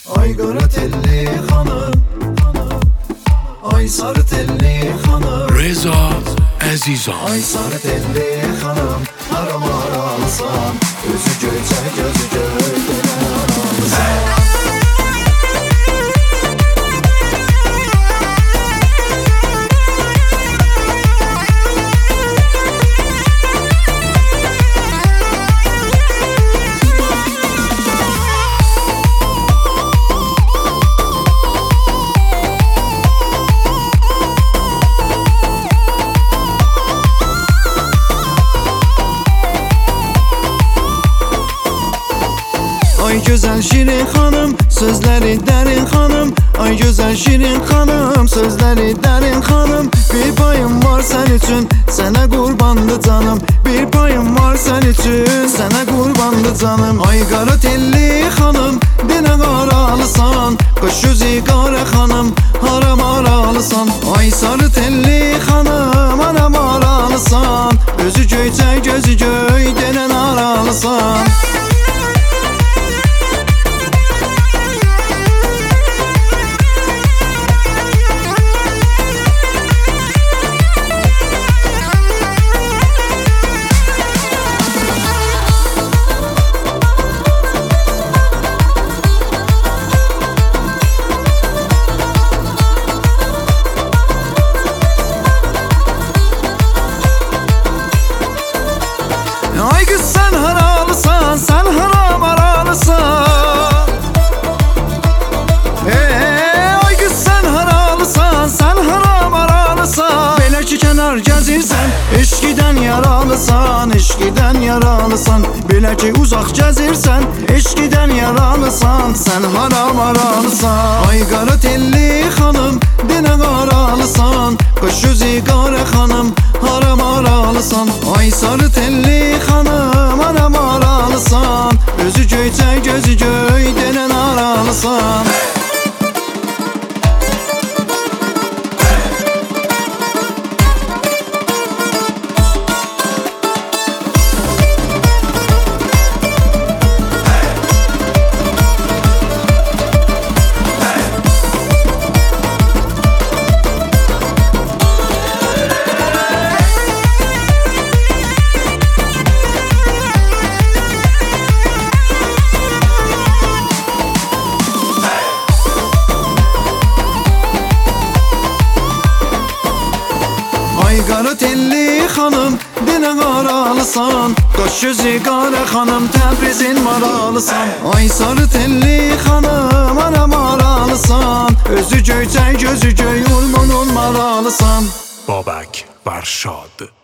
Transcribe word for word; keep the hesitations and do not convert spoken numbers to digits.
Ay qara telli xanım, ay sarı telli xanım, Reza Əzizan. ay sarı telli xanım, haram aralısan, özü göyçək gözü göydən aralısan. Ay güzel şirin hanım, sözleri derin hanım. Ay güzel şirin hanım, sözleri derin hanım. Bir payım var sen için, sana kurbandı canım. Bir payım var sen için, sana kurbandı canım. Ay qara telli hanım, dene qaralısan, qış yüzü qara hanım, haram aralısan. Ay sarı telli hanım, haram aralısan, özü göyçək gözü göydən aralısan. Ay kız sen haralısan, sen haram aralısan. Hey, ay kız sen haralısan, sen haram aralısan. Belə ki kənar gəzirsən, eşqidən yaralısan, eşqidən yaralısan. Belə ki uzaq gəzirsən, eşqidən yaralısan, sen haram aralısan. Ay qara telli xanım, denə qaralısan, qış yüzü qara xanım, haram aralısan. Ay sarı telli hanım, haram aralısan, özü göyçək gözü göydən aralısan. Ay qara telli xanım, denə qaralısan, qaş yüzü qara xanım, Təbrizin maralısan. Ay sarı telli xanım, haram aralısan, özü göyçək gözü göy, ulmunun maralısan. Babək Varşad.